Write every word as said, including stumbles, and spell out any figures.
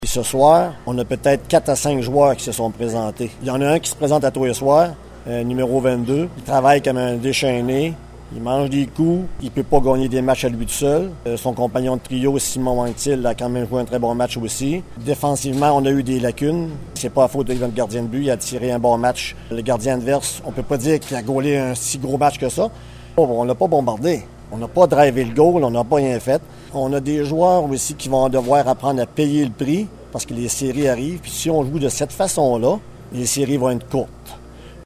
Et ce soir, on a peut-être quatre à cinq joueurs qui se sont présentés. Il y en a un qui se présente à tous les soirs, euh, numéro vingt-deux. Il travaille comme un déchaîné. Il mange des coups. Il ne peut pas gagner des matchs à lui tout seul. Euh, son compagnon de trio, Simon Anctil, a quand même joué un très bon match aussi. Défensivement, on a eu des lacunes. C'est pas à faute de notre gardien de but. Il a tiré un bon match. Le gardien adverse, on peut pas dire qu'il a gaulé un si gros match que ça. On l'a pas bombardé. On n'a pas drivé le goal. On n'a pas rien fait. On a des joueurs aussi qui vont devoir apprendre à payer le prix parce que les séries arrivent. Puis si on joue de cette façon-là, les séries vont être courtes.